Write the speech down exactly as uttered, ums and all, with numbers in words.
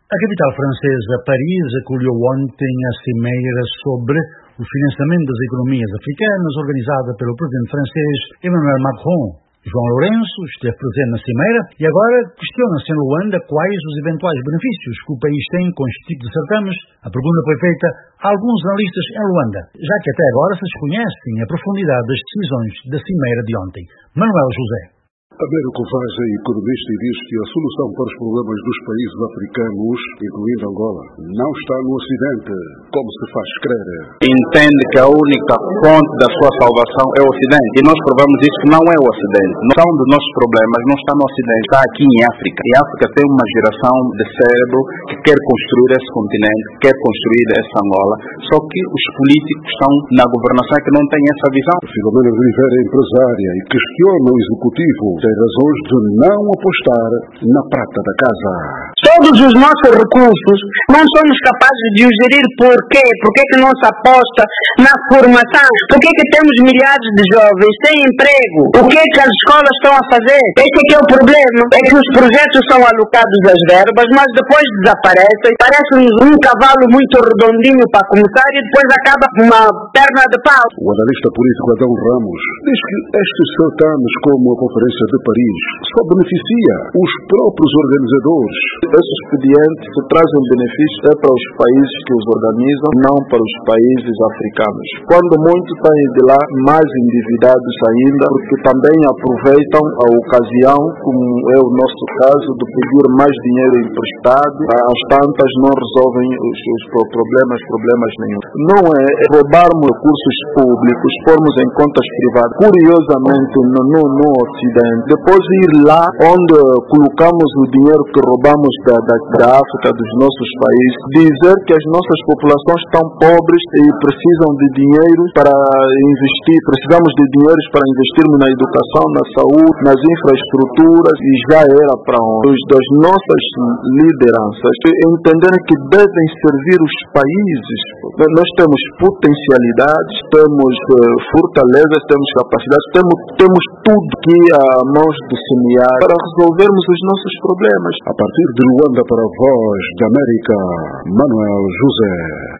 A capital francesa, Paris, acolheu ontem a cimeira sobre o financiamento das economias africanas, organizada pelo presidente francês Emmanuel Macron. João Lourenço esteve presente na cimeira e agora questiona-se em Luanda quais os eventuais benefícios que o país tem com este tipo de certames. A pergunta foi feita a alguns analistas em Luanda, já que até agora se desconhecem a profundidade das decisões da cimeira de ontem. Manuel José. Américo Vaz é economista e diz que a solução para os problemas dos países africanos, incluindo Angola, não está no Ocidente, como se faz crer. Entende que a única fonte da sua salvação é o Ocidente. E nós provamos isso que não é o Ocidente. A solução dos nossos problemas não está no Ocidente, está aqui em África. E a África tem uma geração de cérebro que quer construir esse continente, quer construir essa Angola. Só que os políticos estão na governação que não têm essa visão. Filomena de Oliveira é empresária e questiona o executivo. Tem razões de não apostar na prata da casa. Todos os nossos recursos não somos capazes de os gerir. Por quê? Por que que não se aposta na formação? Por que que temos milhares de jovens sem emprego? O que é que as escolas estão a fazer? Esse é que é o problema. É que os projetos são alocados às verbas, mas depois desaparecem. Parece-nos um cavalo muito redondinho para começar e depois acaba com uma perna de pau. O analista político Adão Ramos diz que estes certames, como a Conferência de Paris, só beneficia os próprios organizadores. Esse expediente se traz um benefício é para os países que os organizam, não para os países africanos. Quando muitos saem de lá, mais endividados ainda, porque também aproveitam a ocasião, como é o nosso caso, de pedir mais dinheiro emprestado. As tantas não resolvem os seus problemas, problemas nenhum. Não é roubarmos recursos públicos, pormos em contas privadas, curiosamente no, no, no Ocidente, depois ir lá onde colocamos o dinheiro que roubamos da, da, da África, dos nossos países, dizer que as nossas populações estão pobres e precisam de dinheiro para investir, precisamos de dinheiro para investirmos na educação, na saúde, nas infraestruturas, e já era para onde das nossas lideranças entenderem que devem servir os países. Nós temos potencialidades, temos uh, fortalezas, temos capacidades, temos, temos tudo que a mãos de semear para resolvermos os nossos problemas. A partir de Luanda para a Voz da América, Manuel José.